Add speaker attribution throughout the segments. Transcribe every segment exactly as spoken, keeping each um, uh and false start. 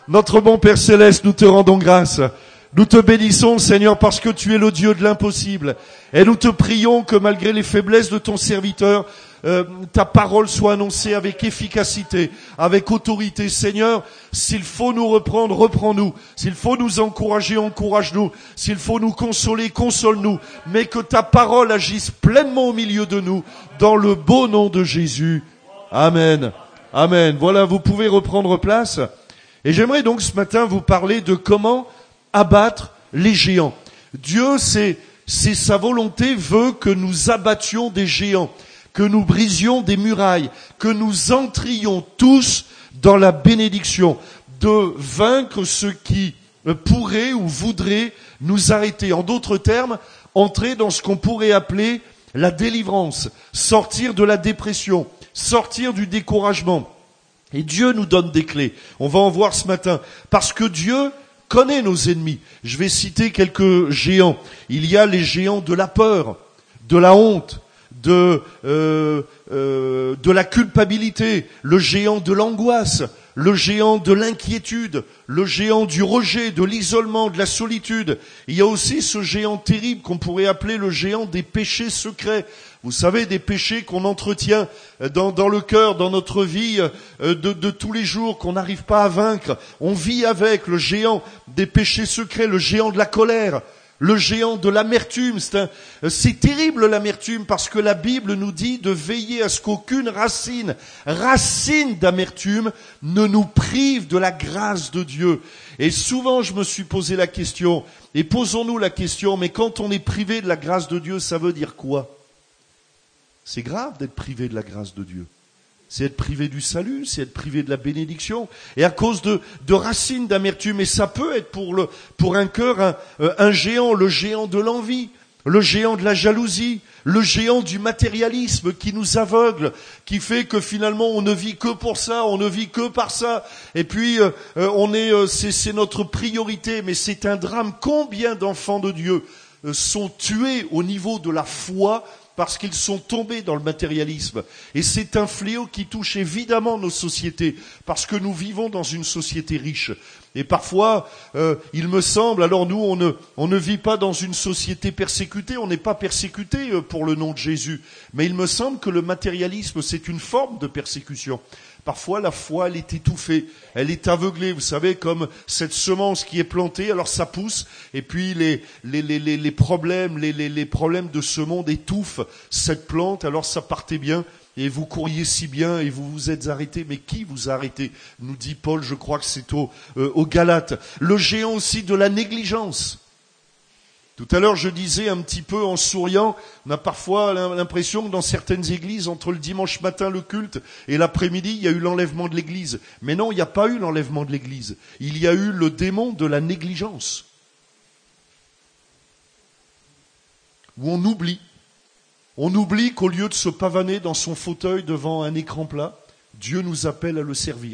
Speaker 1: Notre bon Père Céleste, nous te rendons grâce. Nous te bénissons, Seigneur, parce que tu es le Dieu de l'impossible. Et nous te prions que malgré les faiblesses de ton serviteur, euh, ta parole soit annoncée avec efficacité, avec autorité. Seigneur, s'il faut nous reprendre, reprends-nous. S'il faut nous encourager, encourage-nous. S'il faut nous consoler, console-nous. Mais que ta parole agisse pleinement au milieu de nous, dans le beau nom de Jésus. Amen. Amen. Voilà, vous pouvez reprendre place. Et j'aimerais donc ce matin vous parler de comment abattre les géants. Dieu, c'est, c'est sa volonté, veut que nous abattions des géants, que nous brisions des murailles, que nous entrions tous dans la bénédiction, de vaincre ceux qui pourraient ou voudraient nous arrêter. En d'autres termes, entrer dans ce qu'on pourrait appeler la délivrance, sortir de la dépression, sortir du découragement. Et Dieu nous donne des clés. On va en voir ce matin. Parce que Dieu connaît nos ennemis. Je vais citer quelques géants. Il y a les géants de la peur, de la honte, de, euh, euh, de la culpabilité, le géant de l'angoisse, le géant de l'inquiétude, le géant du rejet, de l'isolement, de la solitude. Il y a aussi ce géant terrible qu'on pourrait appeler le géant des péchés secrets. Vous savez, des péchés qu'on entretient dans, dans le cœur, dans notre vie de, de tous les jours, qu'on n'arrive pas à vaincre. On vit avec le géant des péchés secrets, le géant de la colère, le géant de l'amertume. C'est, un, c'est terrible l'amertume parce que la Bible nous dit de veiller à ce qu'aucune racine, racine d'amertume ne nous prive de la grâce de Dieu. Et souvent je me suis posé la question, et posons-nous la question, mais quand on est privé de la grâce de Dieu, ça veut dire quoi ? C'est grave d'être privé de la grâce de Dieu. C'est être privé du salut, c'est être privé de la bénédiction. Et à cause de, de racines d'amertume, et ça peut être pour, le, pour un cœur un, un géant, le géant de l'envie, le géant de la jalousie, le géant du matérialisme qui nous aveugle, qui fait que finalement on ne vit que pour ça, on ne vit que par ça. Et puis euh, on est, euh, c'est, c'est notre priorité, mais c'est un drame. Combien d'enfants de Dieu euh, sont tués au niveau de la foi parce qu'ils sont tombés dans le matérialisme. Et c'est un fléau qui touche évidemment nos sociétés, parce que nous vivons dans une société riche. Et parfois, euh, il me semble, alors nous, on ne, on ne vit pas dans une société persécutée, on n'est pas persécuté pour le nom de Jésus. Mais il me semble que le matérialisme, c'est une forme de persécution. Parfois, la foi, elle est étouffée, elle est aveuglée. Vous savez, comme cette semence qui est plantée, alors ça pousse, et puis les, les, les, les, les problèmes, les, les, les problèmes de ce monde étouffent cette plante, alors ça partait bien, et vous couriez si bien, et vous vous êtes arrêtés. Mais qui vous a arrêté ? Nous dit Paul, je crois que c'est au, euh, au Galates. Le géant aussi de la négligence. Tout à l'heure, je disais un petit peu en souriant, on a parfois l'impression que dans certaines églises, entre le dimanche matin, le culte, et l'après-midi, il y a eu l'enlèvement de l'église. Mais non, il n'y a pas eu l'enlèvement de l'église. Il y a eu le démon de la négligence. Où on oublie. On oublie qu'au lieu de se pavaner dans son fauteuil devant un écran plat, Dieu nous appelle à le servir.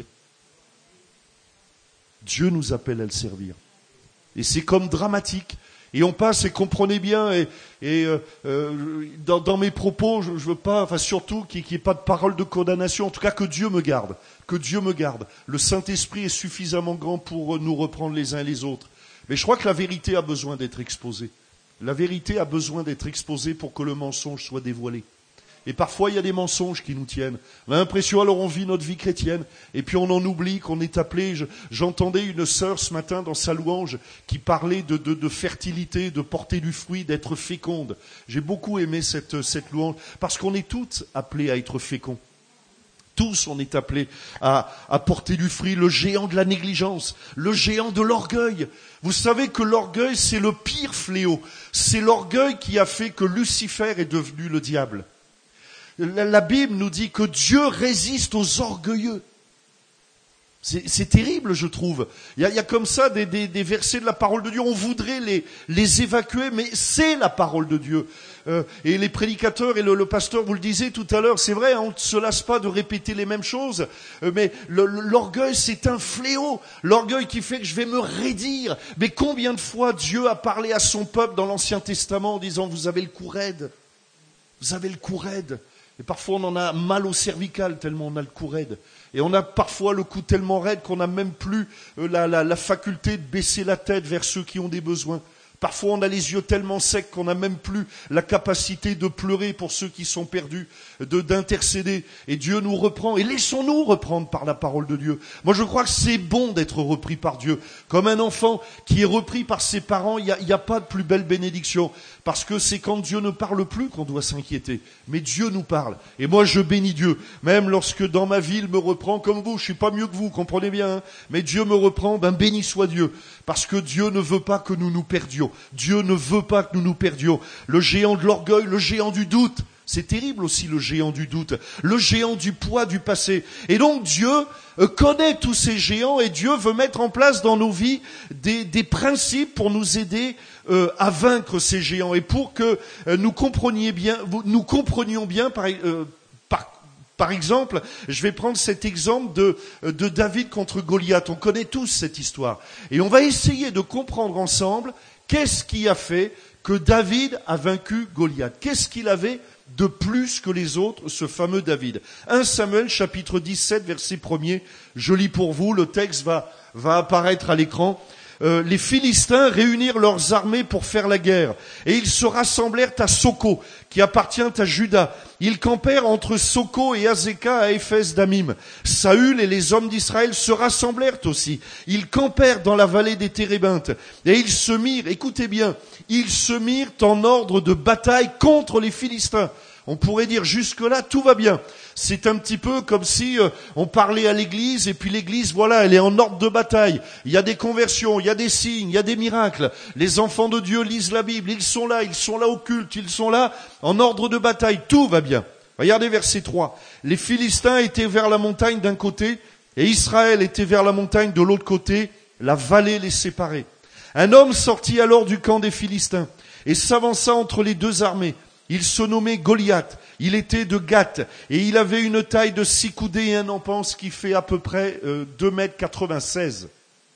Speaker 1: Dieu nous appelle à le servir. Et c'est comme dramatique. Et on passe, et comprenez bien, et, et euh, euh, dans, dans mes propos, je, je veux pas, enfin surtout qu'il n'y ait pas de parole de condamnation, en tout cas que Dieu me garde, que Dieu me garde. Le Saint-Esprit est suffisamment grand pour nous reprendre les uns les autres. Mais je crois que la vérité a besoin d'être exposée. La vérité a besoin d'être exposée pour que le mensonge soit dévoilé. Et parfois, il y a des mensonges qui nous tiennent. On a l'impression, alors on vit notre vie chrétienne, et puis on en oublie qu'on est appelé. Je, j'entendais une sœur ce matin dans sa louange qui parlait de, de, de fertilité, de porter du fruit, d'être féconde. J'ai beaucoup aimé cette, cette louange, parce qu'on est tous appelés à être féconds. Tous, on est appelés à, à porter du fruit. Le géant de la négligence, le géant de l'orgueil. Vous savez que l'orgueil, c'est le pire fléau. C'est l'orgueil qui a fait que Lucifer est devenu le diable. La Bible nous dit que Dieu résiste aux orgueilleux. C'est, c'est terrible, je trouve. Il y a, il y a comme ça des, des, des versets de la parole de Dieu. On voudrait les, les évacuer, mais c'est la parole de Dieu. Euh, et les prédicateurs et le, le pasteur, vous le disiez tout à l'heure, c'est vrai, hein, on ne se lasse pas de répéter les mêmes choses. Euh, mais le, l'orgueil, c'est un fléau. L'orgueil qui fait que je vais me raidir. Mais combien de fois Dieu a parlé à son peuple dans l'Ancien Testament en disant « Vous avez le cou raide. Vous avez le cou raide. » Et parfois on en a mal au cervical tellement on a le cou raide. Et on a parfois le cou tellement raide qu'on n'a même plus la, la, la faculté de baisser la tête vers ceux qui ont des besoins. Parfois, on a les yeux tellement secs qu'on n'a même plus la capacité de pleurer pour ceux qui sont perdus, de d'intercéder. Et Dieu nous reprend. Et laissons-nous reprendre par la parole de Dieu. Moi, je crois que c'est bon d'être repris par Dieu. Comme un enfant qui est repris par ses parents, il n'y a, il y a pas de plus belle bénédiction. Parce que c'est quand Dieu ne parle plus qu'on doit s'inquiéter. Mais Dieu nous parle. Et moi, je bénis Dieu. Même lorsque dans ma vie, il me reprend comme vous. Je suis pas mieux que vous, comprenez bien. Hein, mais Dieu me reprend. Ben, béni soit Dieu. Parce que Dieu ne veut pas que nous nous perdions. Dieu ne veut pas que nous nous perdions. Le géant de l'orgueil, le géant du doute. C'est terrible aussi le géant du doute. Le géant du poids du passé. Et donc Dieu connaît tous ces géants et Dieu veut mettre en place dans nos vies des, des principes pour nous aider euh, à vaincre ces géants. Et pour que euh, nous comprenions bien, nous comprenions bien par, euh, par Par exemple, je vais prendre cet exemple de, de David contre Goliath. On connaît tous cette histoire. Et on va essayer de comprendre ensemble qu'est-ce qui a fait que David a vaincu Goliath. Qu'est-ce qu'il avait de plus que les autres, ce fameux David. premier Samuel, chapitre dix-sept, verset premier. Je lis pour vous, le texte va, va apparaître à l'écran. Euh, les Philistins réunirent leurs armées pour faire la guerre. Et ils se rassemblèrent à Soko, qui appartient à Juda. Ils campèrent entre Soko et Azekah à Éphès d'Amim. Saül et les hommes d'Israël se rassemblèrent aussi. Ils campèrent dans la vallée des Térébintes. Et ils se mirent, écoutez bien, ils se mirent en ordre de bataille contre les Philistins. On pourrait dire jusque-là, tout va bien. C'est un petit peu comme si euh, on parlait à l'église et puis l'église, voilà, elle est en ordre de bataille. Il y a des conversions, il y a des signes, il y a des miracles. Les enfants de Dieu lisent la Bible, ils sont là, ils sont là au culte, ils sont là en ordre de bataille. Tout va bien. Regardez verset trois. Les Philistins étaient vers la montagne d'un côté et Israël était vers la montagne de l'autre côté. La vallée les séparait. Un homme sortit alors du camp des Philistins et s'avança entre les deux armées. Il se nommait Goliath, il était de Gath, et il avait une taille de six coudées et un empan, ce qui fait à peu près euh, deux mètres quatre-vingt-seize.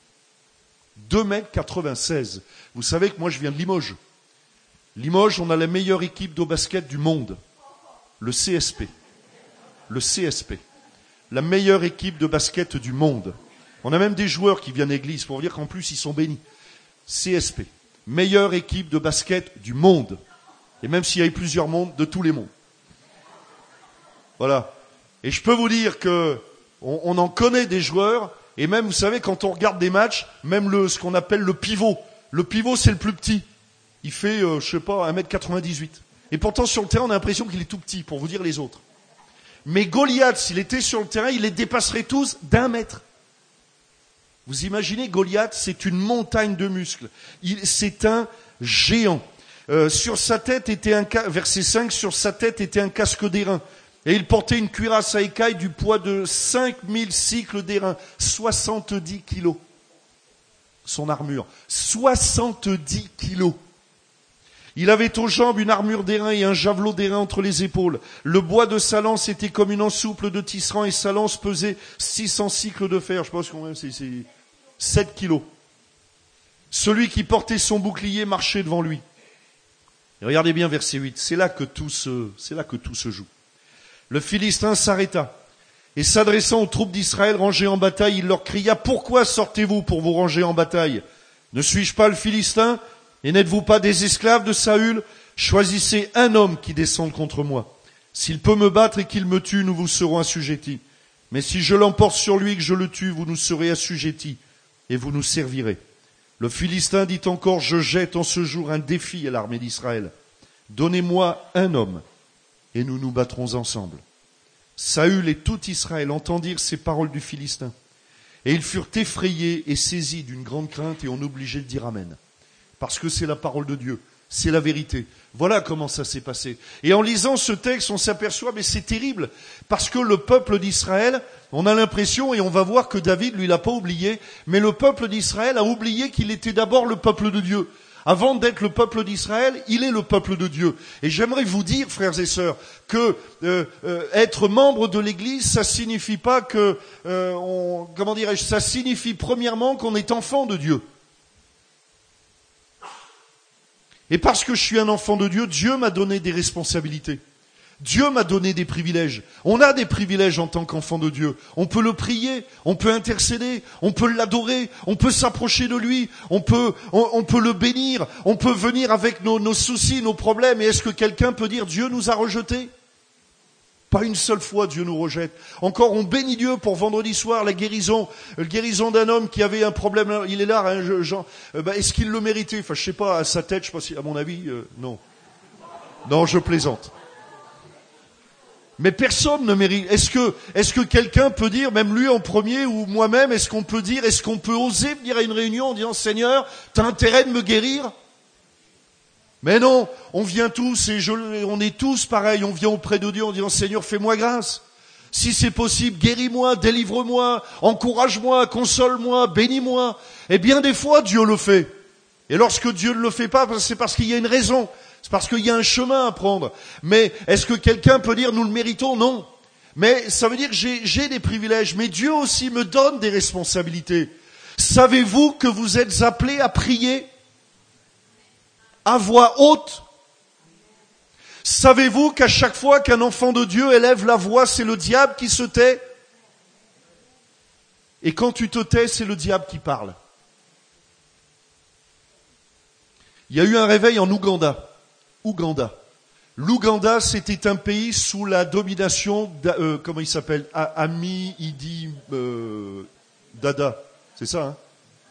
Speaker 1: deux mètres quatre-vingt-seize. Vous savez que moi je viens de Limoges. Limoges, on a la meilleure équipe de basket du monde. Le C S P. Le C S P. La meilleure équipe de basket du monde. On a même des joueurs qui viennent à l'église pour dire qu'en plus ils sont bénis. C S P. Meilleure équipe de basket du monde. Et même s'il y a eu plusieurs mondes, de tous les mondes. Voilà. Et je peux vous dire que on, on en connaît des joueurs, et même, vous savez, quand on regarde des matchs, même le, ce qu'on appelle le pivot. Le pivot, c'est le plus petit. Il fait, euh, je sais pas, un mètre quatre-vingt-dix-huit. Et pourtant, sur le terrain, on a l'impression qu'il est tout petit, pour vous dire les autres. Mais Goliath, s'il était sur le terrain, il les dépasserait tous d'un mètre. Vous imaginez, Goliath, c'est une montagne de muscles. Il, c'est un géant. Euh, sur sa tête était un verset cinq, sur sa tête était un casque d'airain. Et il portait une cuirasse à écailles du poids de cinq mille cycles d'airain, soixante-dix kilos. Son armure, soixante-dix kilos. Il avait aux jambes une armure d'airain et un javelot d'airain entre les épaules. Le bois de sa lance était comme une ensouple de tisserand et sa lance pesait six cents cycles de fer. Je pense qu'on c'est, c'est sept kilos. Celui qui portait son bouclier marchait devant lui. Et regardez bien verset huit, c'est là que tout se, c'est là que tout se joue. Le Philistin s'arrêta et s'adressant aux troupes d'Israël rangées en bataille, il leur cria, pourquoi sortez-vous pour vous ranger en bataille? Ne suis-je pas le Philistin et n'êtes-vous pas des esclaves de Saül? Choisissez un homme qui descende contre moi. S'il peut me battre et qu'il me tue, nous vous serons assujettis. Mais si je l'emporte sur lui et que je le tue, vous nous serez assujettis et vous nous servirez. Le Philistin dit encore, je jette en ce jour un défi à l'armée d'Israël. Donnez-moi un homme, et nous nous battrons ensemble. Saül et tout Israël entendirent ces paroles du Philistin. Et ils furent effrayés et saisis d'une grande crainte, et on obligeait de dire amen. Parce que c'est la parole de Dieu, c'est la vérité. Voilà comment ça s'est passé. Et en lisant ce texte, on s'aperçoit, mais c'est terrible, parce que le peuple d'Israël, on a l'impression, et on va voir que David, lui, l'a pas oublié, mais le peuple d'Israël a oublié qu'il était d'abord le peuple de Dieu. Avant d'être le peuple d'Israël, il est le peuple de Dieu. Et j'aimerais vous dire, frères et sœurs, que euh, euh, être membre de l'Église, ça signifie pas que, euh, on, comment dirais-je, ça signifie premièrement qu'on est enfant de Dieu. Et parce que je suis un enfant de Dieu, Dieu m'a donné des responsabilités. Dieu m'a donné des privilèges. On a des privilèges en tant qu'enfant de Dieu. On peut le prier, on peut intercéder, on peut l'adorer, on peut s'approcher de lui, on peut, on, on peut le bénir, on peut venir avec nos, nos soucis, nos problèmes. Et est-ce que quelqu'un peut dire Dieu nous a rejetés ? Pas une seule fois Dieu nous rejette. Encore, on bénit Dieu pour vendredi soir, la guérison, la guérison d'un homme qui avait un problème. Il est là, hein, Jean. Euh, ben, est-ce qu'il le méritait ? Enfin, je sais pas, à sa tête, je sais pas si, à mon avis, euh, non. Non, je plaisante. Mais personne ne mérite. Est-ce que, est-ce que quelqu'un peut dire, même lui en premier ou moi-même, est-ce qu'on peut dire, est-ce qu'on peut oser venir à une réunion en disant Seigneur, t'as intérêt de me guérir ? Mais non, on vient tous et je, on est tous pareils, on vient auprès de Dieu en disant Seigneur, fais-moi grâce. Si c'est possible, guéris-moi, délivre-moi, encourage-moi, console-moi, bénis-moi. Et bien des fois, Dieu le fait. Et lorsque Dieu ne le fait pas, c'est parce qu'il y a une raison. C'est parce qu'il y a un chemin à prendre. Mais est-ce que quelqu'un peut dire nous le méritons ? Non. Mais ça veut dire que j'ai, j'ai des privilèges. Mais Dieu aussi me donne des responsabilités. Savez-vous que vous êtes appelés à prier à voix haute? Savez-vous qu'à chaque fois qu'un enfant de Dieu élève la voix, c'est le diable qui se tait? Et quand tu te tais, c'est le diable qui parle. Il y a eu un réveil en Ouganda. Ouganda. L'Ouganda, c'était un pays sous la domination, euh, comment il s'appelle, Ami Idi euh, Dada. C'est ça, hein?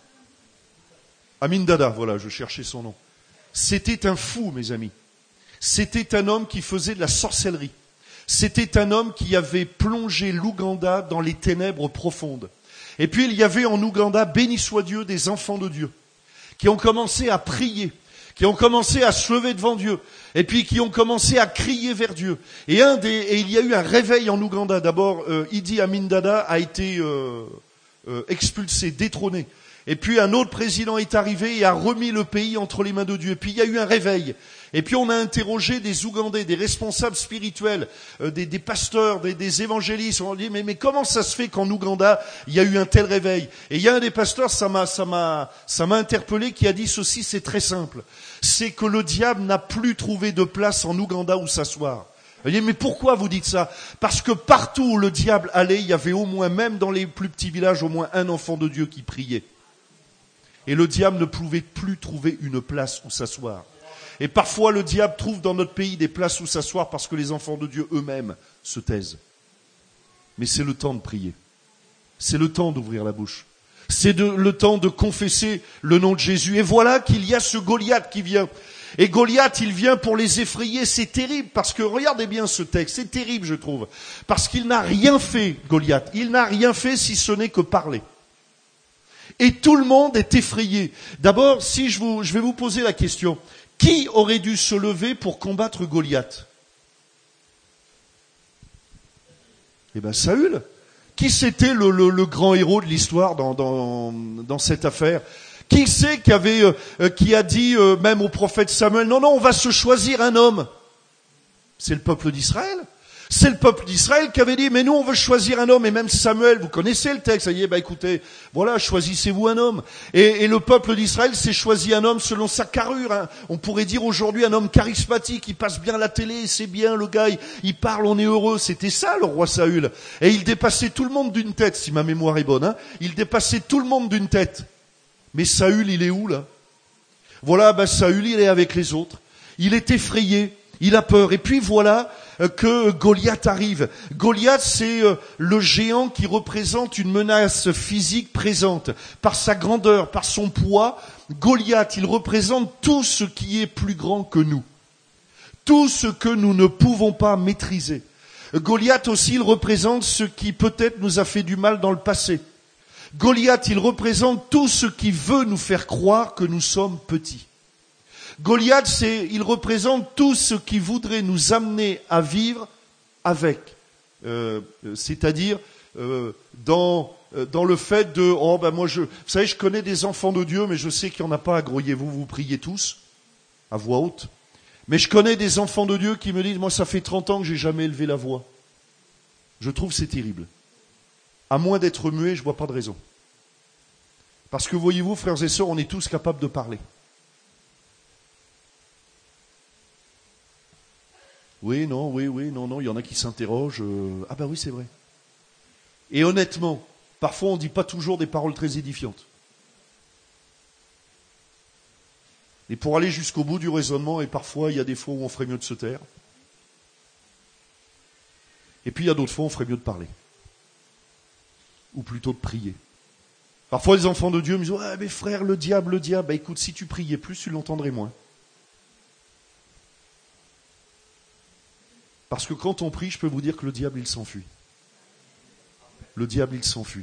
Speaker 1: Amin Dada, voilà, je cherchais son nom. C'était un fou, mes amis. C'était un homme qui faisait de la sorcellerie. C'était un homme qui avait plongé l'Ouganda dans les ténèbres profondes. Et puis il y avait en Ouganda, béni soit Dieu, des enfants de Dieu, qui ont commencé à prier, qui ont commencé à se lever devant Dieu, et puis qui ont commencé à crier vers Dieu. Et, un des, et il y a eu un réveil en Ouganda. D'abord, euh, Idi Amin Dada a été euh, euh, expulsé, détrôné. Et puis un autre président est arrivé et a remis le pays entre les mains de Dieu. Et puis il y a eu un réveil. Et puis on a interrogé des Ougandais, des responsables spirituels, euh, des, des pasteurs, des, des évangélistes. On a dit mais, mais comment ça se fait qu'en Ouganda il y a eu un tel réveil? Et il y a un des pasteurs, ça m'a, ça m'a, ça m'a interpellé, qui a dit ceci, c'est très simple. C'est que le diable n'a plus trouvé de place en Ouganda où s'asseoir. Vous dites, mais pourquoi vous dites ça? Parce que partout où le diable allait, il y avait au moins, même dans les plus petits villages, au moins un enfant de Dieu qui priait. Et le diable ne pouvait plus trouver une place où s'asseoir. Et parfois, le diable trouve dans notre pays des places où s'asseoir parce que les enfants de Dieu eux-mêmes se taisent. Mais c'est le temps de prier. C'est le temps d'ouvrir la bouche. C'est de, le temps de confesser le nom de Jésus. Et voilà qu'il y a ce Goliath qui vient. Et Goliath, il vient pour les effrayer. C'est terrible parce que, regardez bien ce texte, c'est terrible je trouve. Parce qu'il n'a rien fait, Goliath. Il n'a rien fait si ce n'est que parler. Et tout le monde est effrayé. D'abord, si je, vous, je vais vous poser la question, qui aurait dû se lever pour combattre Goliath? Eh bien, Saül. Qui c'était le, le, le grand héros de l'histoire dans, dans, dans cette affaire? Qui c'est qui avait, euh, qui a dit euh, même au prophète Samuel, non, non, on va se choisir un homme? C'est le peuple d'Israël. C'est le peuple d'Israël qui avait dit, mais nous on veut choisir un homme. Et même Samuel, vous connaissez le texte, ça y est, bah écoutez, voilà, choisissez-vous un homme. Et, et le peuple d'Israël s'est choisi un homme selon sa carrure. Hein. On pourrait dire aujourd'hui un homme charismatique, il passe bien la télé, c'est bien, le gars, il, il parle, on est heureux. C'était ça le roi Saül. Et il dépassait tout le monde d'une tête, si ma mémoire est bonne. Hein. Il dépassait tout le monde d'une tête. Mais Saül, il est où là? Voilà, bah Saül, il est avec les autres. Il est effrayé, il a peur. Et puis voilà que Goliath arrive. Goliath, c'est le géant qui représente une menace physique présente. Par sa grandeur, par son poids, Goliath, il représente tout ce qui est plus grand que nous. Tout ce que nous ne pouvons pas maîtriser. Goliath aussi, il représente ce qui peut-être nous a fait du mal dans le passé. Goliath, il représente tout ce qui veut nous faire croire que nous sommes petits. Goliath, c'est, il représente tout ce qui voudrait nous amener à vivre avec. Euh, c'est-à-dire, euh, dans, dans le fait de, oh ben moi je, vous savez, je connais des enfants de Dieu, mais je sais qu'il n'y en a pas à grouiller. Vous, vous priez tous, à voix haute. Mais je connais des enfants de Dieu qui me disent, moi ça fait trente ans que j'ai jamais élevé la voix. Je trouve que c'est terrible. À moins d'être muet, je vois pas de raison. Parce que voyez-vous, frères et sœurs, on est tous capables de parler. Oui, non, oui, oui, non, non, il y en a qui s'interrogent. Euh... Ah bah oui, c'est vrai. Et honnêtement, parfois on ne dit pas toujours des paroles très édifiantes. Et pour aller jusqu'au bout du raisonnement, et parfois il y a des fois où on ferait mieux de se taire. Et puis il y a d'autres fois où on ferait mieux de parler. Ou plutôt de prier. Parfois les enfants de Dieu me disent « Ah mais frère, le diable, le diable, bah écoute, si tu priais plus, tu l'entendrais moins. » Parce que quand on prie, je peux vous dire que le diable, il s'enfuit. Le diable, il s'enfuit.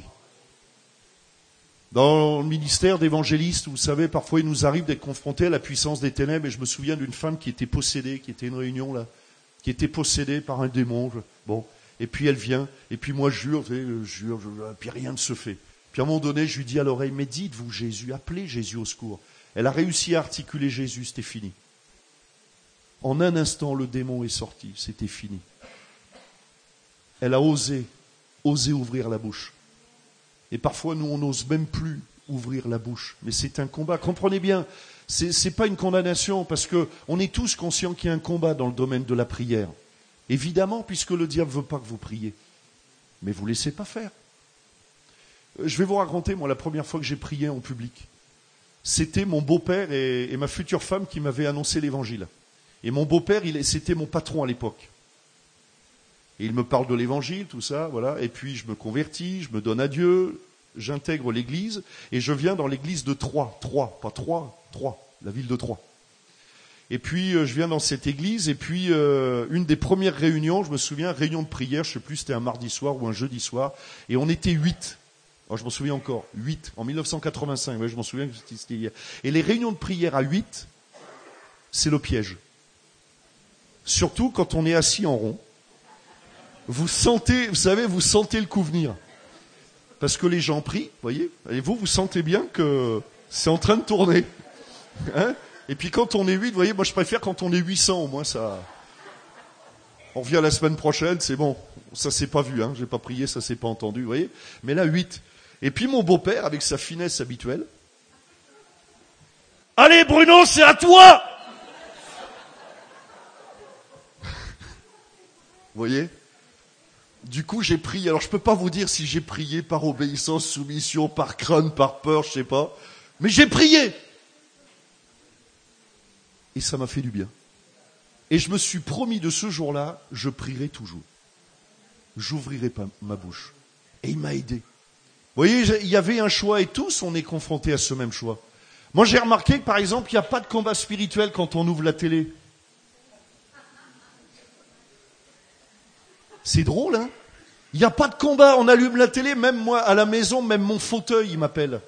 Speaker 1: Dans le ministère d'évangéliste, vous savez, parfois il nous arrive d'être confrontés à la puissance des ténèbres, et je me souviens d'une femme qui était possédée, qui était une réunion là, qui était possédée par un démon. Je, bon, et puis elle vient, et puis moi je jure, vous savez, je jure, je, puis rien ne se fait. Puis à un moment donné, je lui dis à l'oreille, mais dites-vous Jésus, appelez Jésus au secours. Elle a réussi à articuler Jésus, c'était fini. En un instant, le démon est sorti, c'était fini. Elle a osé, osé ouvrir la bouche. Et parfois, nous, on n'ose même plus ouvrir la bouche. Mais c'est un combat. Comprenez bien, c'est, c'est pas une condamnation, parce que on est tous conscients qu'il y a un combat dans le domaine de la prière. Évidemment, puisque le diable veut pas que vous priez. Mais vous laissez pas faire. Je vais vous raconter, moi, la première fois que j'ai prié en public. C'était mon beau-père et, et ma future femme qui m'avaient annoncé l'évangile. Et mon beau-père, il, c'était mon patron à l'époque. Et il me parle de l'évangile, tout ça, voilà. Et puis je me convertis, je me donne à Dieu, j'intègre l'église, et je viens dans l'église de Troyes. Troyes, pas Troyes, Troyes, la ville de Troyes. Et puis euh, je viens dans cette église, et puis euh, une des premières réunions, je me souviens, réunion de prière, je sais plus, c'était un mardi soir ou un jeudi soir, et on était huit. Alors je m'en souviens encore, huit, en mille neuf cent quatre-vingt-cinq, ouais, je m'en souviens que c'était hier. Et les réunions de prière à huit, c'est le piège. Surtout quand on est assis en rond. Vous sentez, vous savez, vous sentez le coup venir. Parce que les gens prient, vous voyez, et vous, vous sentez bien que c'est en train de tourner. Hein? Et puis quand on est huit, vous voyez, moi je préfère quand on est huit cents, au moins ça... On revient la semaine prochaine, c'est bon. Ça s'est pas vu, hein, j'ai pas prié, ça s'est pas entendu, vous voyez. Mais là, huit. Et puis mon beau-père, avec sa finesse habituelle... Allez Bruno, c'est à toi! Vous voyez? Du coup, j'ai prié. Alors, je peux pas vous dire si j'ai prié par obéissance, soumission, par crainte, par peur, je sais pas. Mais j'ai prié. Et ça m'a fait du bien. Et je me suis promis de ce jour-là, je prierai toujours. J'ouvrirai pas ma bouche. Et il m'a aidé. Vous voyez, il y avait un choix et tous on est confrontés à ce même choix. Moi, j'ai remarqué que, par exemple, il n'y a pas de combat spirituel quand on ouvre la télé. C'est drôle, hein? Il n'y a pas de combat, on allume la télé, même moi, à la maison, même mon fauteuil, il m'appelle.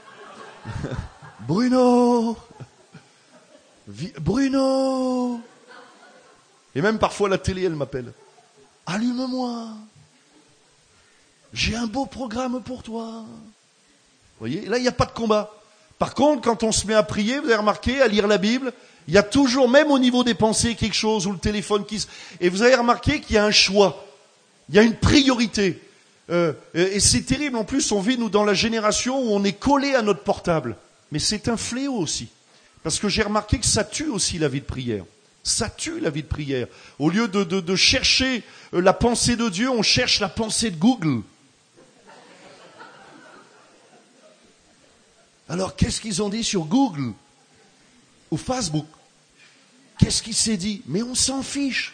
Speaker 1: Bruno! Vi- Bruno! Et même parfois la télé, elle m'appelle. Allume-moi! J'ai un beau programme pour toi. Vous voyez? Là, il n'y a pas de combat. Par contre, quand on se met à prier, vous avez remarqué, à lire la Bible, il y a toujours, même au niveau des pensées, quelque chose, ou le téléphone qui se... Et vous avez remarqué qu'il y a un choix. Il y a une priorité. Euh, et c'est terrible. En plus, on vit, nous, dans la génération où on est collé à notre portable. Mais c'est un fléau aussi. Parce que j'ai remarqué que ça tue aussi la vie de prière. Ça tue la vie de prière. Au lieu de, de, de chercher la pensée de Dieu, on cherche la pensée de Google. Alors, qu'est-ce qu'ils ont dit sur Google ou Facebook? Qu'est-ce qui s'est dit? Mais on s'en fiche.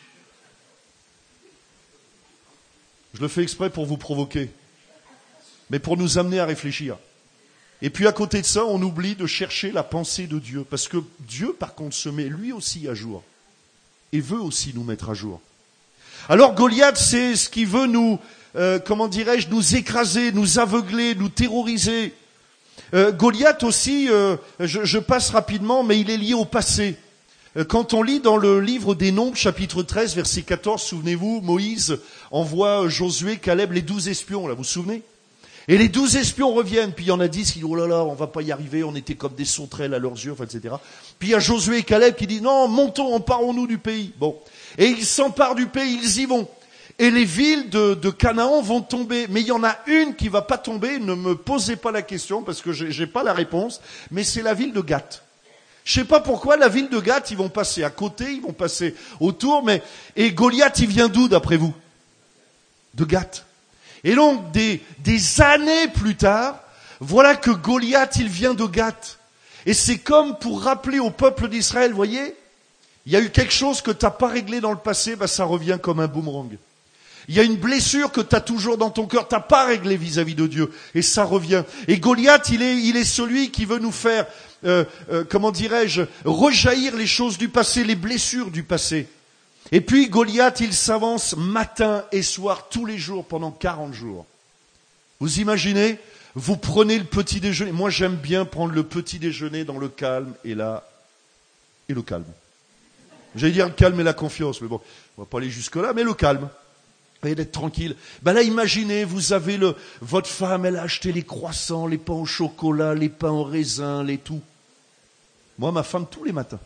Speaker 1: Je le fais exprès pour vous provoquer, mais pour nous amener à réfléchir. Et puis à côté de ça, on oublie de chercher la pensée de Dieu, parce que Dieu, par contre, se met lui aussi à jour, et veut aussi nous mettre à jour. Alors Goliath, c'est ce qui veut nous, euh, comment dirais-je, nous écraser, nous aveugler, nous terroriser. Euh, Goliath aussi, euh, je, je passe rapidement, mais il est lié au passé. Quand on lit dans le livre des Nombres, chapitre treize, verset quatorze, souvenez-vous, Moïse envoie Josué, Caleb, les douze espions, là, vous vous souvenez? Et les douze espions reviennent, puis il y en a dix qui disent, oh là là, on va pas y arriver, on était comme des sauterelles à leurs yeux, enfin, et cetera. Puis il y a Josué et Caleb qui disent, non, montons, emparons-nous du pays. Bon. Et ils s'emparent du pays, ils y vont. Et les villes de, de Canaan vont tomber. Mais il y en a une qui va pas tomber, ne me posez pas la question, parce que j'ai, j'ai pas la réponse, mais c'est la ville de Gath. Je sais pas pourquoi la ville de Gath, ils vont passer à côté, ils vont passer autour, mais et Goliath, il vient d'où d'après vous? De Gath. Et donc des, des années plus tard, voilà que Goliath, il vient de Gath. Et c'est comme pour rappeler au peuple d'Israël, vous voyez, il y a eu quelque chose que t'as pas réglé dans le passé, bah ça revient comme un boomerang. Il y a une blessure que tu as toujours dans ton cœur, t'as pas réglé vis-à-vis de Dieu, et ça revient. Et Goliath, il est, il est celui qui veut nous faire, euh, euh, comment dirais-je, rejaillir les choses du passé, les blessures du passé. Et puis Goliath, il s'avance matin et soir, tous les jours, pendant quarante jours. Vous imaginez, vous prenez le petit déjeuner. Moi, j'aime bien prendre le petit déjeuner dans le calme et là, et le calme. J'allais dire le calme et la confiance, mais bon, on va pas aller jusque-là, mais le calme. Et d'être tranquille. Ben là, imaginez, vous avez le, votre femme, elle a acheté les croissants, les pains au chocolat, les pains au raisin, les tout. Moi, ma femme, tous les matins.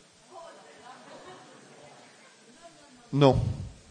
Speaker 1: Non.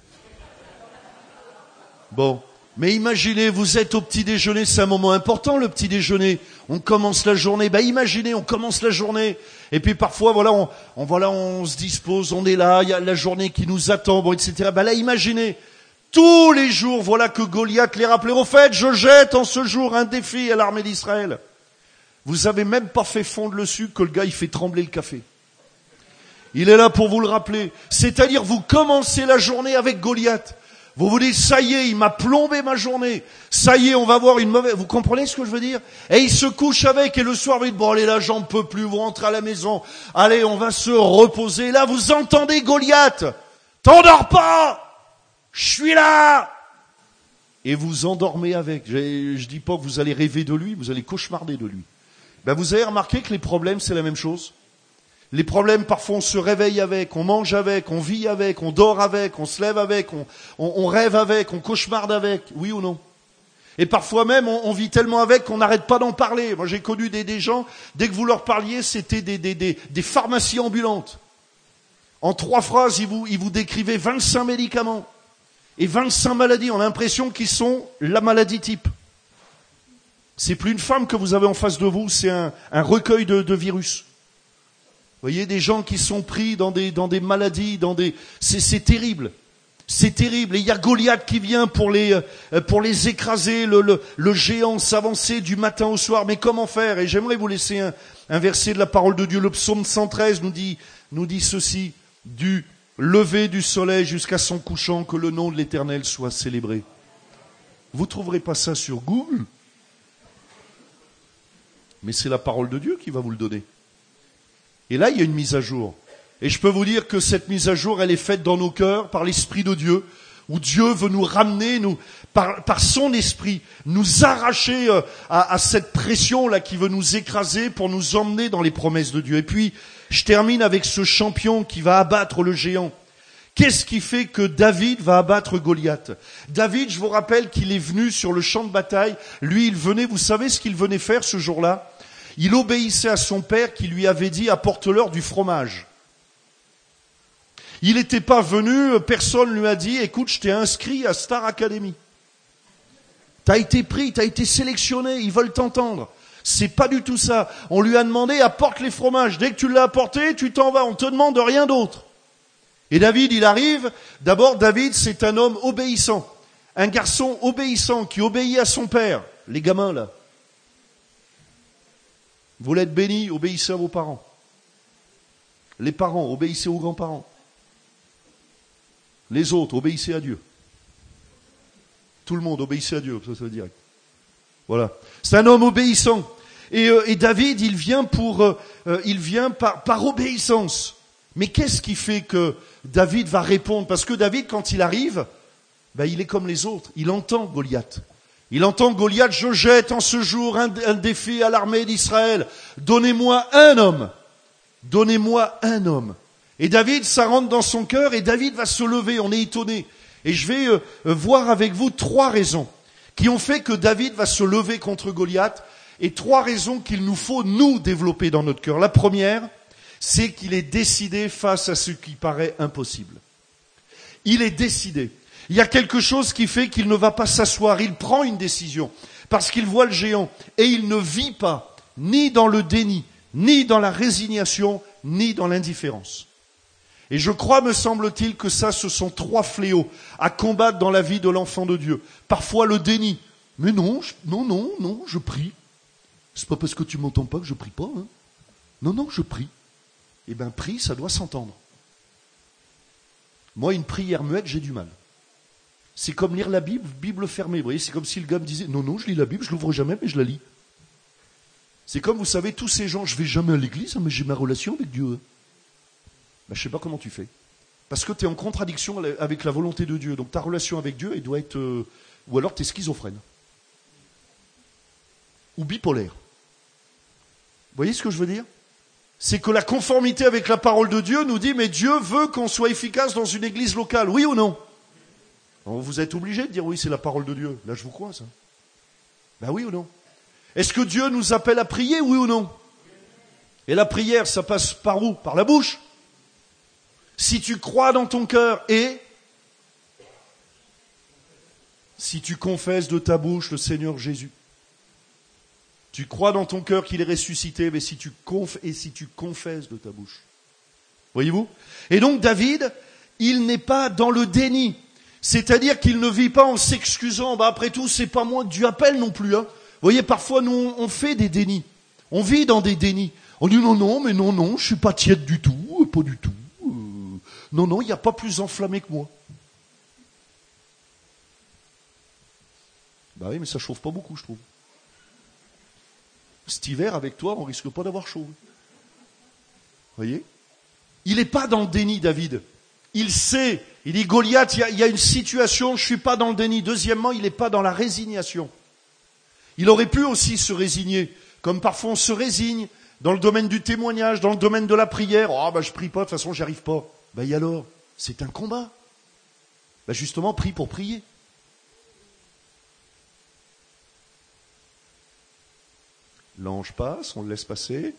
Speaker 1: Bon. Mais imaginez, vous êtes au petit déjeuner, c'est un moment important, le petit déjeuner. On commence la journée. Ben imaginez, on commence la journée. Et puis parfois, voilà, on, on, voilà, on se dispose, on est là, il y a la journée qui nous attend, bon, et cetera. Ben là, imaginez. Tous les jours, voilà que Goliath les rappelait. Au fait, je jette en ce jour un défi à l'armée d'Israël. Vous avez même pas fait fondre le sucre que le gars, il fait trembler le café. Il est là pour vous le rappeler. C'est-à-dire, vous commencez la journée avec Goliath. Vous vous dites, ça y est, il m'a plombé ma journée. Ça y est, on va avoir une mauvaise... Vous comprenez ce que je veux dire? Et il se couche avec, et le soir, vous dites, bon, allez, là, j'en peux plus, vous rentrez à la maison. Allez, on va se reposer. Et là, vous entendez Goliath. T'endors pas! Je suis là! Et vous endormez avec. Je, je dis pas que vous allez rêver de lui, vous allez cauchemarder de lui. Ben vous avez remarqué que les problèmes, c'est la même chose. Les problèmes, parfois, on se réveille avec, on mange avec, on vit avec, on dort avec, on se lève avec, on, on, on rêve avec, on cauchemarde avec. Oui ou non? Et parfois même, on, on vit tellement avec qu'on n'arrête pas d'en parler. Moi, j'ai connu des, des gens, dès que vous leur parliez, c'était des, des, des, des pharmacies ambulantes. En trois phrases, ils vous, ils vous décrivaient vingt-cinq médicaments. Et vingt-cinq maladies, on a l'impression qu'ils sont la maladie type. C'est plus une femme que vous avez en face de vous, c'est un, un recueil de, de virus. Vous voyez, des gens qui sont pris dans des, dans des maladies, dans des, c'est, c'est terrible. C'est terrible. Et il y a Goliath qui vient pour les, pour les écraser, le, le, le géant s'avancer du matin au soir. Mais comment faire? Et j'aimerais vous laisser un, un verset de la parole de Dieu. Le psaume cent treize nous dit, nous dit ceci, du lever du soleil jusqu'à son couchant, que le nom de l'Éternel soit célébré. Vous ne trouverez pas ça sur Google. Mais c'est la parole de Dieu qui va vous le donner. Et là, il y a une mise à jour. Et je peux vous dire que cette mise à jour, elle est faite dans nos cœurs par l'Esprit de Dieu, où Dieu veut nous ramener, nous, par, par son Esprit, nous arracher euh, à, à cette pression-là qui veut nous écraser pour nous emmener dans les promesses de Dieu. Et puis, je termine avec ce champion qui va abattre le géant. Qu'est-ce qui fait que David va abattre Goliath? David, je vous rappelle qu'il est venu sur le champ de bataille. Lui, il venait, vous savez ce qu'il venait faire ce jour-là? Il obéissait à son père qui lui avait dit, apporte-leur du fromage. Il n'était pas venu, personne lui a dit, écoute, je t'ai inscrit à Star Academy. T'as été pris, t'as été sélectionné, ils veulent t'entendre. C'est pas du tout ça. On lui a demandé, apporte les fromages. Dès que tu l'as apporté, tu t'en vas, on te demande rien d'autre. Et David, il arrive. D'abord, David, c'est un homme obéissant. Un garçon obéissant, qui obéit à son père. Les gamins, là. Vous voulez être bénis, obéissez à vos parents. Les parents, obéissez aux grands-parents. Les autres, obéissez à Dieu. Tout le monde, obéissez à Dieu, ça, ça veut dire. Voilà. C'est un homme obéissant. Et, euh, et David, il vient pour, euh, il vient par, par obéissance. Mais qu'est-ce qui fait que David va répondre? Parce que David, quand il arrive, ben, il est comme les autres. Il entend Goliath. Il entend Goliath, je jette en ce jour un, un défi à l'armée d'Israël. Donnez-moi un homme. Donnez-moi un homme. Et David, ça rentre dans son cœur et David va se lever. On est étonné. Et je vais euh, voir avec vous trois raisons qui ont fait que David va se lever contre Goliath et trois raisons qu'il nous faut, nous, développer dans notre cœur. La première, c'est qu'il est décidé face à ce qui paraît impossible. Il est décidé. Il y a quelque chose qui fait qu'il ne va pas s'asseoir. Il prend une décision parce qu'il voit le géant et il ne vit pas ni dans le déni, ni dans la résignation, ni dans l'indifférence. Et je crois, me semble-t-il, que ça, ce sont trois fléaux à combattre dans la vie de l'enfant de Dieu. Parfois le déni. Mais non, je, non, non, non, je prie. C'est pas parce que tu m'entends pas que je prie pas. Hein. Non, non, je prie. Eh bien, prie, ça doit s'entendre. Moi, une prière muette, j'ai du mal. C'est comme lire la Bible, Bible fermée. Vous voyez, c'est comme si le gars me disait, non, non, je lis la Bible, je l'ouvre jamais, mais je la lis. C'est comme, vous savez, tous ces gens, je vais jamais à l'église, mais j'ai ma relation avec Dieu. Ben, je sais pas comment tu fais. Parce que tu es en contradiction avec la volonté de Dieu. Donc ta relation avec Dieu, elle doit être... Euh, ou alors tu es schizophrène. Ou bipolaire. Vous voyez ce que je veux dire? C'est que la conformité avec la parole de Dieu nous dit, mais Dieu veut qu'on soit efficace dans une église locale, oui ou non? Alors, vous êtes obligé de dire, oui, c'est la parole de Dieu. Là, je vous crois, ça. Ben oui ou non? Est-ce que Dieu nous appelle à prier, oui ou non? Et la prière, ça passe par où? Par la bouche. Si tu crois dans ton cœur et si tu confesses de ta bouche le Seigneur Jésus, tu crois dans ton cœur qu'il est ressuscité, mais si tu conf... et si tu confesses de ta bouche. Voyez-vous? Et donc David, il n'est pas dans le déni. C'est-à-dire qu'il ne vit pas en s'excusant. Bah, après tout, c'est pas moi que Dieu appelle non plus. Hein. Vous voyez, parfois, nous, on fait des dénis. On vit dans des dénis. On dit non, non, mais non, non, je suis pas tiède du tout, pas du tout. Non, non, il n'y a pas plus enflammé que moi. Bah oui, mais ça chauffe pas beaucoup, je trouve. Cet hiver, avec toi, on risque pas d'avoir chaud. Vous voyez? Il n'est pas dans le déni, David. Il sait, il dit Goliath, il y a, il y a une situation, je suis pas dans le déni. Deuxièmement, il n'est pas dans la résignation. Il aurait pu aussi se résigner, comme parfois on se résigne dans le domaine du témoignage, dans le domaine de la prière. Oh, bah je prie pas, de toute façon, j'y arrive pas. Ben et alors, c'est un combat. Ben justement, prie pour prier. L'ange passe, on le laisse passer.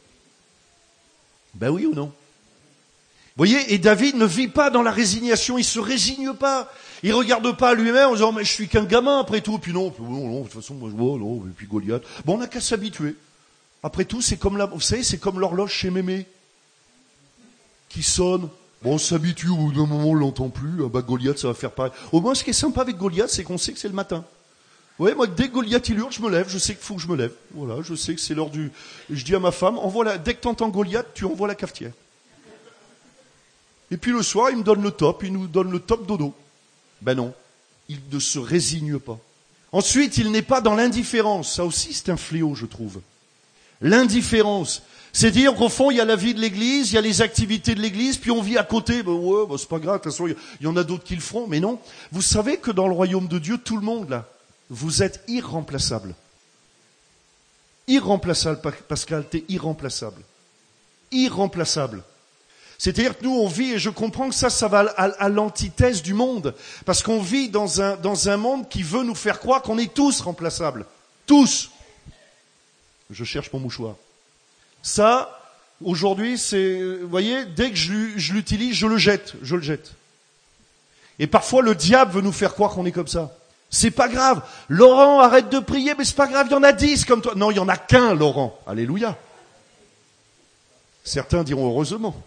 Speaker 1: Ben oui ou non? Vous voyez, et David ne vit pas dans la résignation, il se résigne pas. Il regarde pas lui-même en disant, mais je suis qu'un gamin après tout. Puis non, non, non de toute façon, moi je vois, non, et puis Goliath. Bon, on n'a qu'à s'habituer. Après tout, c'est comme la, vous savez, c'est comme l'horloge chez Mémé, qui sonne. Bon, on s'habitue, au bout d'un moment, on l'entend plus. Ah bah, Goliath, ça va faire pareil. Au moins, ce qui est sympa avec Goliath, c'est qu'on sait que c'est le matin. Vous voyez, moi, dès que Goliath, il hurle, je me lève. Je sais qu'il faut que je me lève. Voilà, je sais que c'est l'heure du... Je dis à ma femme, envoie la... dès que tu entends Goliath, tu envoies la cafetière. Et puis le soir, il me donne le top. Il nous donne le top dodo. Ben non, il ne se résigne pas. Ensuite, il n'est pas dans l'indifférence. Ça aussi, c'est un fléau, je trouve. L'indifférence. C'est dire qu'au fond, il y a la vie de l'église, il y a les activités de l'église, puis on vit à côté. Ben ouais, ben c'est pas grave, de toute façon, il y en a d'autres qui le feront. Mais non, vous savez que dans le royaume de Dieu, tout le monde, là, vous êtes irremplaçable. Irremplaçable, Pascal, t'es irremplaçable. Irremplaçable. C'est-à-dire que nous, on vit, et je comprends que ça, ça va à, à l'antithèse du monde. Parce qu'on vit dans un, dans un monde qui veut nous faire croire qu'on est tous remplaçables. Tous. Je cherche mon mouchoir. Ça, aujourd'hui, c'est, vous voyez, dès que je, je l'utilise, je le jette, je le jette. Et parfois, le diable veut nous faire croire qu'on est comme ça. C'est pas grave. Laurent, arrête de prier, mais c'est pas grave, il y en a dix comme toi. Non, il y en a qu'un, Laurent. Alléluia. Certains diront heureusement.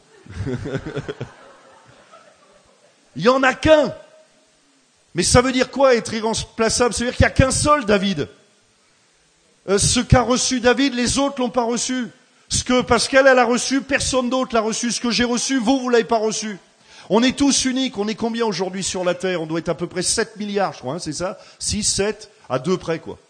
Speaker 1: Il y en a qu'un. Mais ça veut dire quoi, être irremplaçable? Ça veut dire qu'il n'y a qu'un seul David. Euh, ce qu'a reçu David, les autres l'ont pas reçu. Ce que Pascal, elle a reçu, personne d'autre l'a reçu. Ce que j'ai reçu, vous, vous l'avez pas reçu. On est tous uniques. On est combien aujourd'hui sur la Terre? On doit être à peu près sept milliards, je crois, hein, c'est ça? six, sept, à deux près, quoi.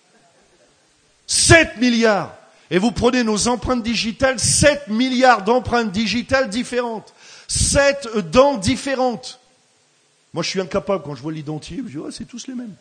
Speaker 1: sept milliards. Et vous prenez nos empreintes digitales, sept milliards d'empreintes digitales différentes. sept dents différentes. Moi, je suis incapable, quand je vois l'identier, je dis, oh, c'est tous les mêmes.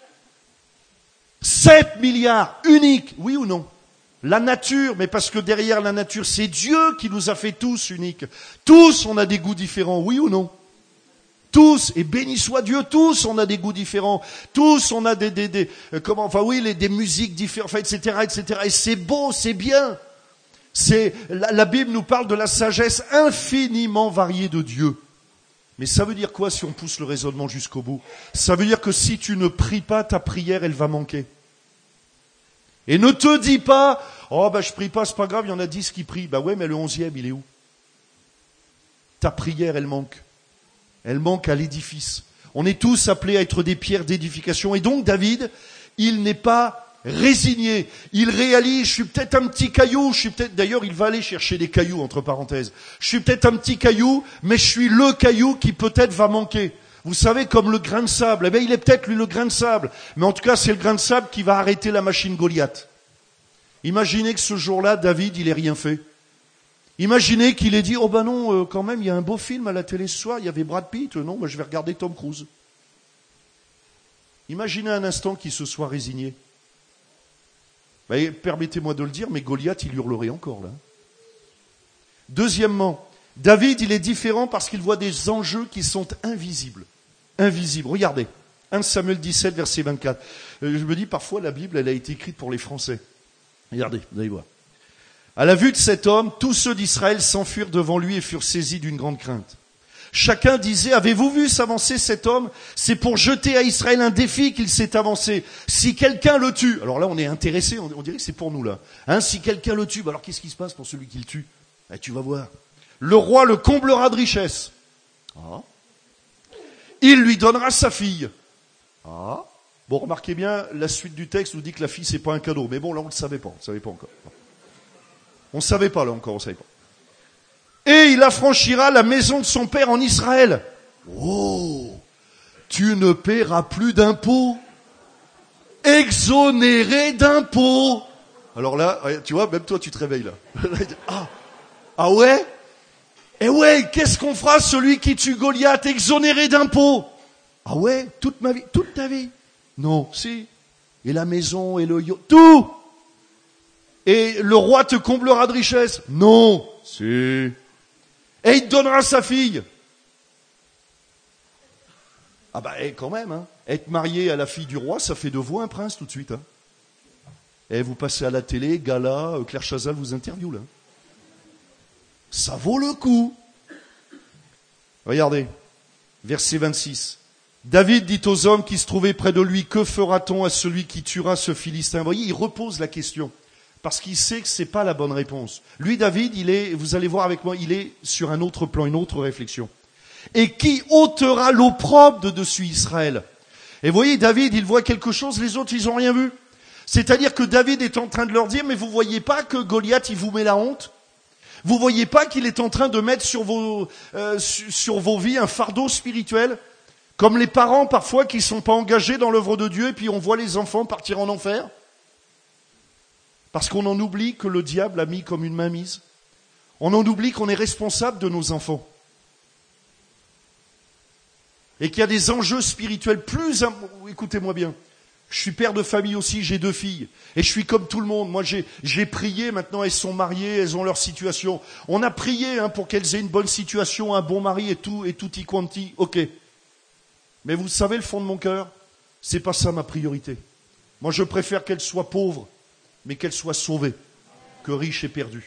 Speaker 1: sept milliards, uniques, oui ou non? La nature, mais parce que derrière la nature, c'est Dieu qui nous a fait tous uniques. Tous, on a des goûts différents, oui ou non? Tous, et béni soit Dieu, tous, on a des goûts différents. Tous, on a des, des, des euh, comment, enfin oui, les, des musiques différentes, enfin, et cetera, et cetera. Et c'est beau, c'est bien. C'est, la, la Bible nous parle de la sagesse infiniment variée de Dieu. Mais ça veut dire quoi si on pousse le raisonnement jusqu'au bout? Ça veut dire que si tu ne pries pas, ta prière, elle va manquer. Et ne te dis pas, oh ben je prie pas, c'est pas grave, il y en a dix qui prient. Bah ouais, mais le onzième, il est où? Ta prière, elle manque. Elle manque à l'édifice. On est tous appelés à être des pierres d'édification. Et donc David, il n'est pas résigné. Il réalise, je suis peut-être un petit caillou, je suis peut-être, d'ailleurs il va aller chercher des cailloux, entre parenthèses. Je suis peut-être un petit caillou, mais je suis le caillou qui peut-être va manquer. Vous savez, comme le grain de sable. Eh bien, il est peut-être lui le grain de sable. Mais en tout cas, c'est le grain de sable qui va arrêter la machine Goliath. Imaginez que ce jour-là, David, il ait rien fait. Imaginez qu'il ait dit, oh ben non, euh, quand même, il y a un beau film à la télé ce soir, il y avait Brad Pitt, non, moi je vais regarder Tom Cruise. Imaginez un instant qu'il se soit résigné. Ben, permettez-moi de le dire, mais Goliath, il hurlerait encore là. Deuxièmement, David, il est différent parce qu'il voit des enjeux qui sont invisibles. Invisibles. Regardez, premier Samuel dix-sept, verset vingt-quatre. Euh, je me dis, parfois, la Bible, elle a été écrite pour les Français. Regardez, vous allez voir. À la vue de cet homme, tous ceux d'Israël s'enfuirent devant lui et furent saisis d'une grande crainte. Chacun disait, avez-vous vu s'avancer cet homme? C'est pour jeter à Israël un défi qu'il s'est avancé. Si quelqu'un le tue, alors là on est intéressé, on, on dirait que c'est pour nous là. Hein, si quelqu'un le tue, bah alors qu'est-ce qui se passe pour celui qui le tue? Eh, tu vas voir. Le roi le comblera de richesses. Ah. Il lui donnera sa fille. Ah. Bon, remarquez bien, la suite du texte nous dit que la fille c'est pas un cadeau. Mais bon, là on ne le savait pas, on ne savait pas encore. On ne savait pas là encore, on ne savait pas. Et il affranchira la maison de son père en Israël. Oh, tu ne paieras plus d'impôts. Exonéré d'impôts. Alors là, tu vois, même toi tu te réveilles là. Ah, ah ouais? Eh ouais, qu'est-ce qu'on fera celui qui tue Goliath? Exonéré d'impôts. Ah ouais, toute ma vie, toute ta vie? Non, si. Et la maison, et le yo, tout. Et le roi te comblera de richesses? Non. Si. Et il te donnera sa fille? Ah bah eh, quand même, hein. Être marié à la fille du roi, ça fait de vous un prince tout de suite. Hein. Et vous passez à la télé, gala, Claire Chazal vous interviewe là. Ça vaut le coup. Regardez, verset vingt-six. David dit aux hommes qui se trouvaient près de lui, que fera-t-on à celui qui tuera ce Philistin? Vous voyez, il repose la question. Parce qu'il sait que c'est pas la bonne réponse. Lui, David, il est, vous allez voir avec moi, il est sur un autre plan, une autre réflexion. Et qui ôtera l'opprobre de dessus Israël? Et vous voyez, David, il voit quelque chose, les autres, ils ont rien vu. C'est-à-dire que David est en train de leur dire, mais vous voyez pas que Goliath, il vous met la honte? Vous voyez pas qu'il est en train de mettre sur vos, euh, sur vos vies un fardeau spirituel? Comme les parents, parfois, qui sont pas engagés dans l'œuvre de Dieu, et puis on voit les enfants partir en enfer? Parce qu'on en oublie que le diable a mis comme une mainmise. On en oublie qu'on est responsable de nos enfants. Et qu'il y a des enjeux spirituels plus... Écoutez-moi bien. Je suis père de famille aussi, j'ai deux filles. Et je suis comme tout le monde. Moi, j'ai, j'ai prié, maintenant elles sont mariées, elles ont leur situation. On a prié hein, pour qu'elles aient une bonne situation, un bon mari et tout, et tutti quanti. Ok. Mais vous savez, le fond de mon cœur, c'est pas ça ma priorité. Moi, je préfère qu'elles soient pauvres, mais qu'elles soient sauvées, que riches et perdues.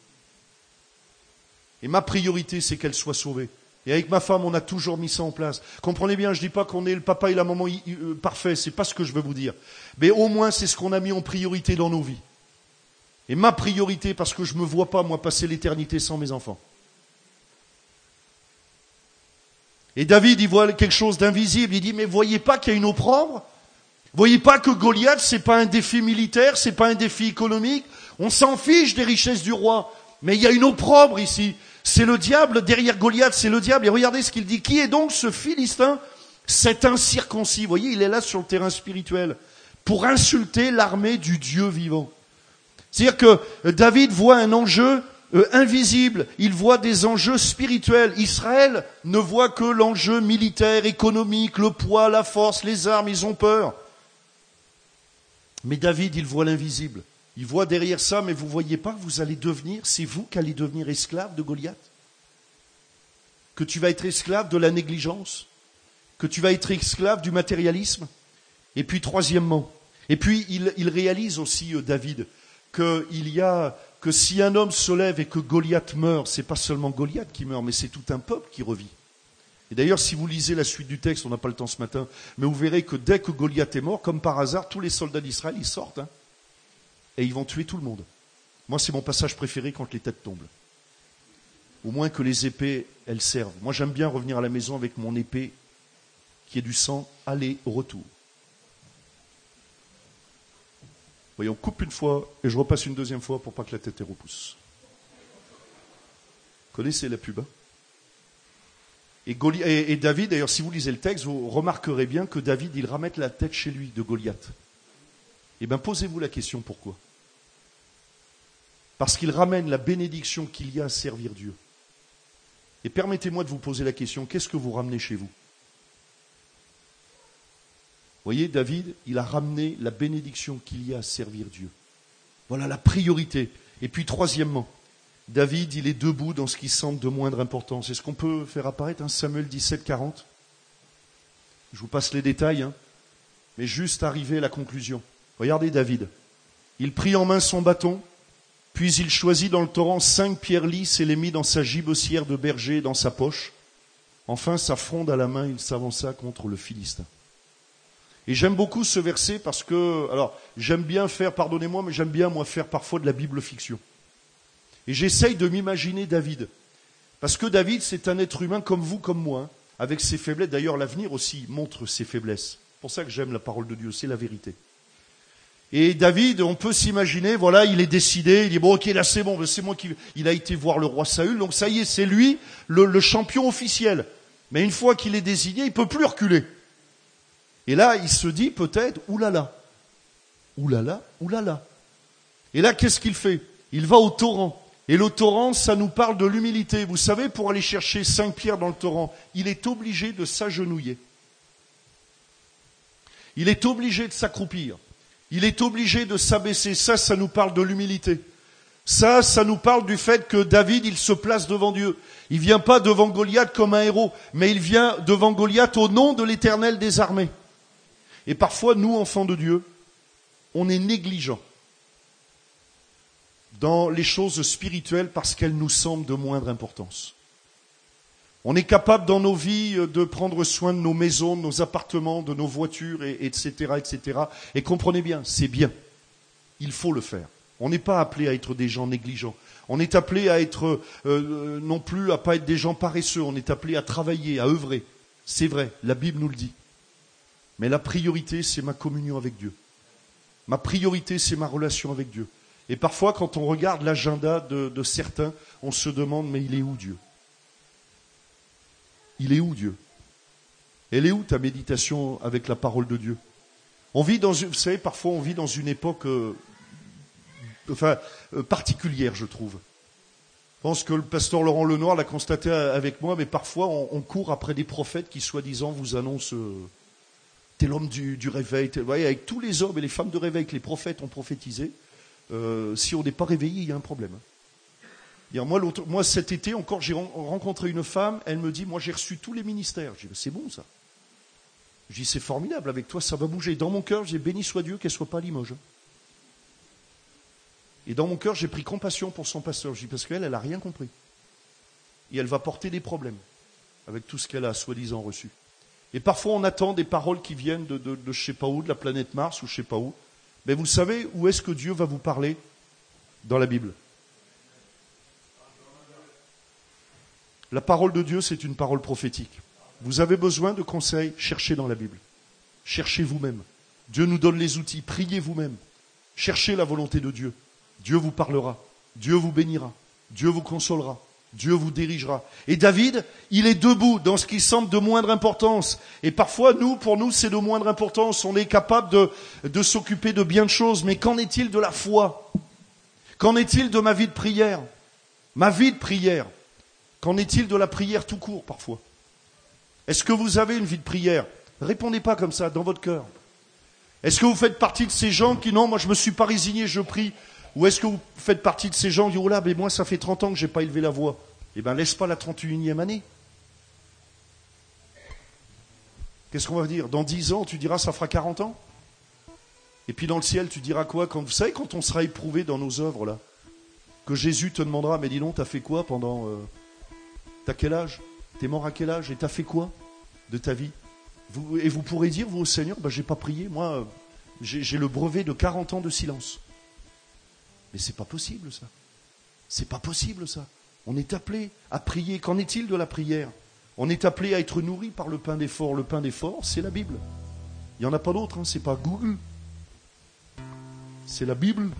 Speaker 1: Et ma priorité, c'est qu'elles soient sauvées. Et avec ma femme, on a toujours mis ça en place. Comprenez bien, je dis pas qu'on est le papa et la maman euh, parfait, c'est pas ce que je veux vous dire. Mais au moins, c'est ce qu'on a mis en priorité dans nos vies. Et ma priorité, parce que je me vois pas, moi, passer l'éternité sans mes enfants. Et David, il voit quelque chose d'invisible. Il dit, mais voyez pas qu'il y a une opprobre? Voyez pas que Goliath, c'est pas un défi militaire, c'est pas un défi économique. On s'en fiche des richesses du roi. Mais il y a une opprobre ici. C'est le diable, derrière Goliath, c'est le diable. Et regardez ce qu'il dit. Qui est donc ce Philistin? Cet incirconcis. Vous voyez, il est là sur le terrain spirituel. Pour insulter l'armée du Dieu vivant. C'est-à-dire que David voit un enjeu euh, invisible. Il voit des enjeux spirituels. Israël ne voit que l'enjeu militaire, économique, le poids, la force, les armes. Ils ont peur. Mais David, il voit l'invisible. Il voit derrière ça, mais vous ne voyez pas que vous allez devenir, c'est vous qui allez devenir esclave de Goliath? Que tu vas être esclave de la négligence? Que tu vas être esclave du matérialisme? Et puis troisièmement, et puis il, il réalise aussi, euh, David, qu'il y a, que si un homme se lève et que Goliath meurt, c'est pas seulement Goliath qui meurt, mais c'est tout un peuple qui revit. Et d'ailleurs, si vous lisez la suite du texte, on n'a pas le temps ce matin, mais vous verrez que dès que Goliath est mort, comme par hasard, tous les soldats d'Israël, ils sortent. Hein. et ils vont tuer tout le monde. Moi, c'est mon passage préféré quand les têtes tombent. Au moins que les épées, elles servent. Moi, j'aime bien revenir à la maison avec mon épée qui est du sang, aller, retour. Vous voyez, on coupe une fois et je repasse une deuxième fois pour pas que la tête elle repousse. Vous connaissez la pub, hein? et, Goli- et, et David, d'ailleurs, si vous lisez le texte, vous remarquerez bien que David, il ramène la tête chez lui de Goliath. Eh bien, posez-vous la question, pourquoi? Parce qu'il ramène la bénédiction qu'il y a à servir Dieu. Et permettez-moi de vous poser la question, qu'est-ce que vous ramenez chez vous? Vous voyez, David, il a ramené la bénédiction qu'il y a à servir Dieu. Voilà la priorité. Et puis, troisièmement, David, il est debout dans ce qui semble de moindre importance. Est-ce qu'on peut faire apparaître hein, Samuel dix-sept, quarante? Je vous passe les détails, hein, mais juste arriver à la conclusion. Regardez David. Il prit en main son bâton, puis il choisit dans le torrent cinq pierres lisses et les mit dans sa gibecière de berger et dans sa poche. Enfin, sa fronde à la main, il s'avança contre le Philistin. Et j'aime beaucoup ce verset parce que, alors, j'aime bien faire, pardonnez-moi, mais j'aime bien, moi, faire parfois de la Bible fiction. Et j'essaye de m'imaginer David. Parce que David, c'est un être humain comme vous, comme moi, hein, avec ses faiblesses. D'ailleurs, l'avenir aussi montre ses faiblesses. C'est pour ça que j'aime la parole de Dieu, c'est la vérité. Et David, on peut s'imaginer, voilà, il est décidé, il dit, bon, ok, là, c'est bon, c'est moi qui... Il a été voir le roi Saül, donc ça y est, c'est lui, le, le champion officiel. Mais une fois qu'il est désigné, il ne peut plus reculer. Et là, il se dit peut-être, oulala, oulala, oulala. Et là, qu'est-ce qu'il fait? Il va au torrent. Et le torrent, ça nous parle de l'humilité. Vous savez, pour aller chercher cinq pierres dans le torrent, il est obligé de s'agenouiller. Il est obligé de s'accroupir. Il est obligé de s'abaisser. Ça, ça nous parle de l'humilité. Ça, ça nous parle du fait que David, il se place devant Dieu. Il vient pas devant Goliath comme un héros, mais il vient devant Goliath au nom de l'Éternel des armées. Et parfois, nous, enfants de Dieu, on est négligents dans les choses spirituelles parce qu'elles nous semblent de moindre importance. On est capable dans nos vies de prendre soin de nos maisons, de nos appartements, de nos voitures, et, etc., et cetera. Et comprenez bien, c'est bien. Il faut le faire. On n'est pas appelé à être des gens négligents. On est appelé à être, euh, non plus à pas être des gens paresseux. On est appelé à travailler, à œuvrer. C'est vrai, la Bible nous le dit. Mais la priorité, c'est ma communion avec Dieu. Ma priorité, c'est ma relation avec Dieu. Et parfois, quand on regarde l'agenda de, de certains, on se demande, mais il est où Dieu? Il est où Dieu? Elle est où ta méditation avec la parole de Dieu? On vit dans une, vous savez, parfois on vit dans une époque, euh, enfin, euh, particulière, je trouve. Je pense que le pasteur Laurent Lenoir l'a constaté avec moi, mais parfois on, on court après des prophètes qui, soi-disant, vous annoncent euh, t'es l'homme du, du réveil. Vous voyez, avec tous les hommes et les femmes de réveil que les prophètes ont prophétisé, euh, si on n'est pas réveillé, il y a un problème. Moi, moi, cet été, encore, j'ai rencontré une femme, elle me dit, moi, j'ai reçu tous les ministères. Je dis, c'est bon, ça. Je dis, c'est formidable, avec toi, ça va bouger. Dans mon cœur, j'ai béni soit Dieu qu'elle ne soit pas à Limoges. Et dans mon cœur, j'ai pris compassion pour son pasteur. Je dis, parce qu'elle, elle n'a rien compris. Et elle va porter des problèmes avec tout ce qu'elle a, soi-disant, reçu. Et parfois, on attend des paroles qui viennent de, de, de je ne sais pas où, de la planète Mars, ou je ne sais pas où. Mais vous savez où est-ce que Dieu va vous parler? Dans la Bible. La parole de Dieu, c'est une parole prophétique. Vous avez besoin de conseils, cherchez dans la Bible. Cherchez vous-même. Dieu nous donne les outils, priez vous-même. Cherchez la volonté de Dieu. Dieu vous parlera. Dieu vous bénira. Dieu vous consolera. Dieu vous dirigera. Et David, il est debout dans ce qui semble de moindre importance. Et parfois, nous, pour nous, c'est de moindre importance. On est capable de, de s'occuper de bien de choses. Mais qu'en est-il de la foi? Qu'en est-il de ma vie de prière? Ma vie de prière. Qu'en est-il de la prière tout court, parfois? Est-ce que vous avez une vie de prière? Répondez pas comme ça, dans votre cœur. Est-ce que vous faites partie de ces gens qui, non, moi je me suis pas résigné, je prie? Ou est-ce que vous faites partie de ces gens qui disent, oh là, mais moi ça fait trente ans que j'ai pas élevé la voix? Eh bien, laisse pas la trente et unième année. Qu'est-ce qu'on va dire? Dans dix ans, tu diras, ça fera quarante ans? Et puis dans le ciel, tu diras quoi? Quand, vous savez, quand on sera éprouvé dans nos œuvres, là, que Jésus te demandera, mais dis donc, t'as fait quoi pendant... Euh, T'as quel âge? T'es mort à quel âge? Et t'as fait quoi de ta vie? vous, Et vous pourrez dire, vous au Seigneur, ben, j'ai pas prié. Moi, j'ai, j'ai le brevet de quarante ans de silence. Mais c'est pas possible ça. C'est pas possible ça. On est appelé à prier. Qu'en est-il de la prière? On est appelé à être nourri par le pain d'effort. Le pain d'effort, c'est la Bible. Il n'y en a pas d'autre, hein. C'est pas Google. C'est la Bible.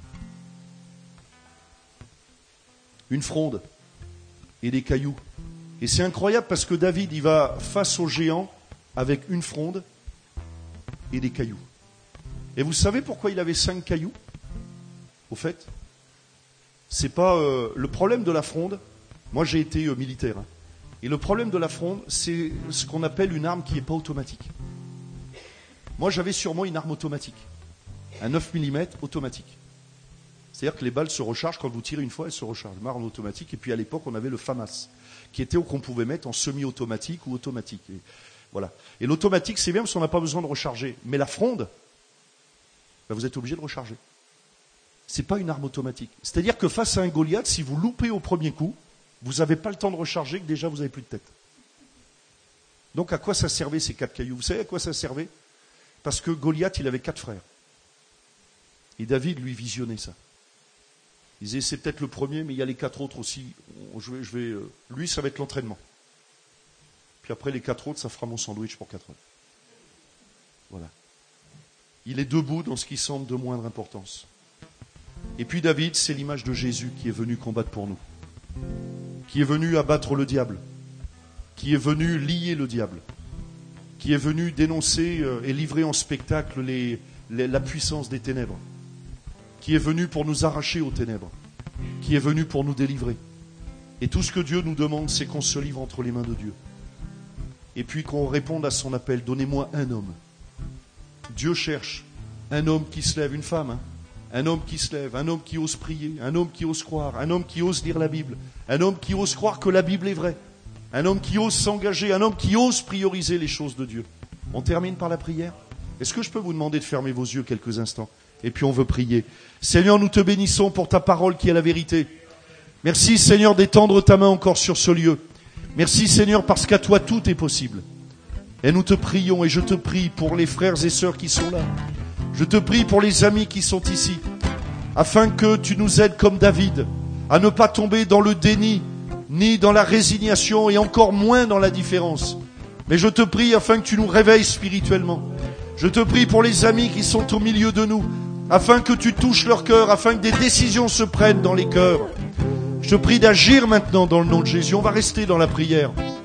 Speaker 1: Une fronde et des cailloux. Et c'est incroyable parce que David, il va face au géant avec une fronde et des cailloux. Et vous savez pourquoi il avait cinq cailloux? Au fait, c'est pas euh, le problème de la fronde. Moi, j'ai été euh, militaire. Hein. Et le problème de la fronde, c'est ce qu'on appelle une arme qui n'est pas automatique. Moi, j'avais sur moi une arme automatique. Un neuf millimètres automatique. C'est-à-dire que les balles se rechargent, quand vous tirez une fois, elles se rechargent. Une arme automatique. Et puis à l'époque, on avait le FAMAS, qui était qu'on pouvait mettre en semi-automatique ou automatique. Et, voilà. Et l'automatique, c'est bien parce qu'on n'a pas besoin de recharger. Mais la fronde, ben vous êtes obligé de recharger. C'est pas une arme automatique. C'est-à-dire que face à un Goliath, si vous loupez au premier coup, vous n'avez pas le temps de recharger, que déjà vous n'avez plus de tête. Donc à quoi ça servait ces quatre cailloux? Vous savez à quoi ça servait? Parce que Goliath, il avait quatre frères. Et David, lui, visionnait ça. Il disait, c'est peut-être le premier, mais il y a les quatre autres aussi. Je vais, je vais, euh, lui, ça va être l'entraînement. Puis après, les quatre autres, ça fera mon sandwich pour quatre heures. Voilà. Il est debout dans ce qui semble de moindre importance. Et puis David, c'est l'image de Jésus qui est venu combattre pour nous. Qui est venu abattre le diable. Qui est venu lier le diable. Qui est venu dénoncer euh, et livrer en spectacle les, les, la puissance des ténèbres. Qui est venu pour nous arracher aux ténèbres, qui est venu pour nous délivrer. Et tout ce que Dieu nous demande, c'est qu'on se livre entre les mains de Dieu. Et puis qu'on réponde à son appel, donnez-moi un homme. Dieu cherche un homme qui se lève, une femme, hein, un homme qui se lève, un homme qui ose prier, un homme qui ose croire, un homme qui ose lire la Bible, un homme qui ose croire que la Bible est vraie, un homme qui ose s'engager, un homme qui ose prioriser les choses de Dieu. On termine par la prière. Est-ce que je peux vous demander de fermer vos yeux quelques instants? Et puis on veut prier. Seigneur, nous te bénissons pour ta parole qui est la vérité. Merci Seigneur d'étendre ta main encore sur ce lieu. Merci Seigneur parce qu'à toi tout est possible. Et nous te prions et je te prie pour les frères et sœurs qui sont là. Je te prie pour les amis qui sont ici. Afin que tu nous aides comme David à ne pas tomber dans le déni, ni dans la résignation et encore moins dans la différence. Mais je te prie afin que tu nous réveilles spirituellement. Je te prie pour les amis qui sont au milieu de nous, afin que tu touches leur cœur, afin que des décisions se prennent dans les cœurs. Je te prie d'agir maintenant dans le nom de Jésus. On va rester dans la prière.